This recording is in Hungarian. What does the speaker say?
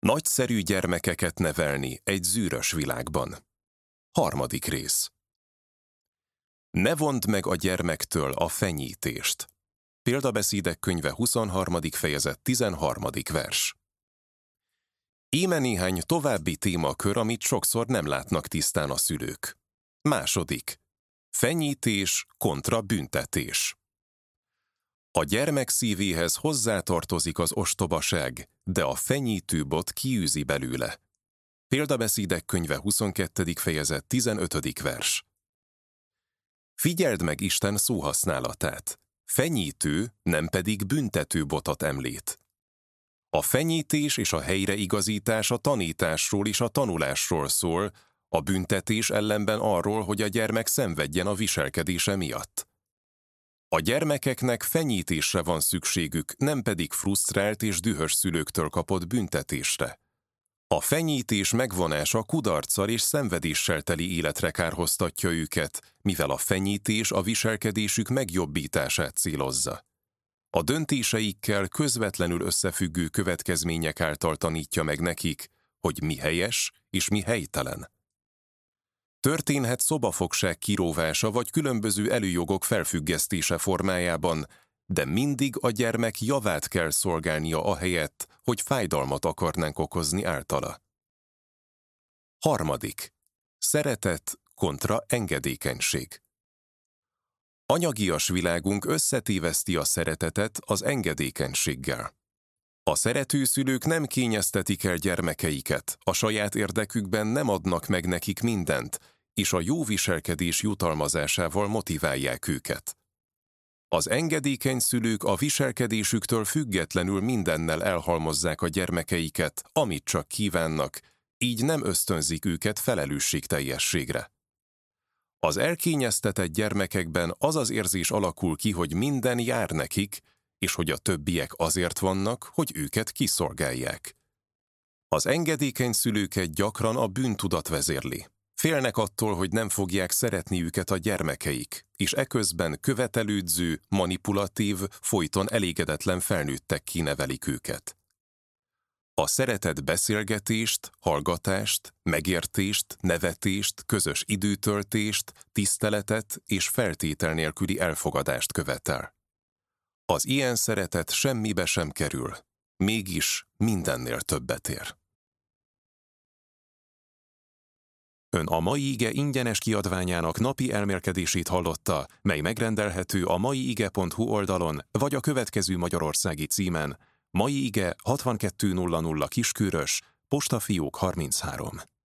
Nagyszerű gyermekeket nevelni egy zűrös világban. 3. rész. Ne vondd meg a gyermektől a fenyítést. Példabeszédek könyve 23. fejezet 13. vers. Íme néhány további témakör, amit sokszor nem látnak tisztán a szülők. 2. Fenyítés kontra büntetés. A gyermek szívéhez hozzátartozik az ostobaság, de a fenyítő bot kiűzi belőle. Példabeszédek könyve 22. fejezet 15. vers. Figyeld meg Isten szóhasználatát. Fenyítő, nem pedig büntető botot említ. A fenyítés és a helyreigazítás a tanításról és a tanulásról szól, a büntetés ellenben arról, hogy a gyermek szenvedjen a viselkedése miatt. A gyermekeknek fenyítésre van szükségük, nem pedig frusztrált és dühös szülőktől kapott büntetésre. A fenyítés megvonása kudarccal és szenvedéssel teli életre kárhoztatja őket, mivel a fenyítés a viselkedésük megjobbítását célozza. A döntéseikkel közvetlenül összefüggő következmények által tanítja meg nekik, hogy mi helyes és mi helytelen. Történhet szobafogság kiróvása vagy különböző előjogok felfüggesztése formájában, de mindig a gyermek javát kell szolgálnia ahelyett, hogy fájdalmat akarnánk okozni általa. 3. Szeretet kontra engedékenység. Anyagias világunk összetéveszti a szeretetet az engedékenységgel. A szerető szülők nem kényeztetik el gyermekeiket, a saját érdekükben nem adnak meg nekik mindent, és a jó viselkedés jutalmazásával motiválják őket. Az engedékeny szülők a viselkedésüktől függetlenül mindennel elhalmozzák a gyermekeiket, amit csak kívánnak, így nem ösztönzik őket felelősségteljességre. Az elkényeztetett gyermekekben az az érzés alakul ki, hogy minden jár nekik, és hogy a többiek azért vannak, hogy őket kiszolgálják. Az engedékeny szülőket gyakran a bűntudat vezérli. Félnek attól, hogy nem fogják szeretni őket a gyermekeik, és eközben követelődző, manipulatív, folyton elégedetlen felnőttek kinevelik őket. A szeretet beszélgetést, hallgatást, megértést, nevetést, közös időtöltést, tiszteletet és feltétel nélküli elfogadást követel. Az ilyen szeretet semmibe sem kerül, mégis mindennél többet ér. Ön a Mai Ige ingyenes kiadványának napi elmélkedését hallotta, mely megrendelhető a maiige.hu oldalon, vagy a következő magyarországi címen: Mai Ige 6200 Kiskörös, Postafiók 33.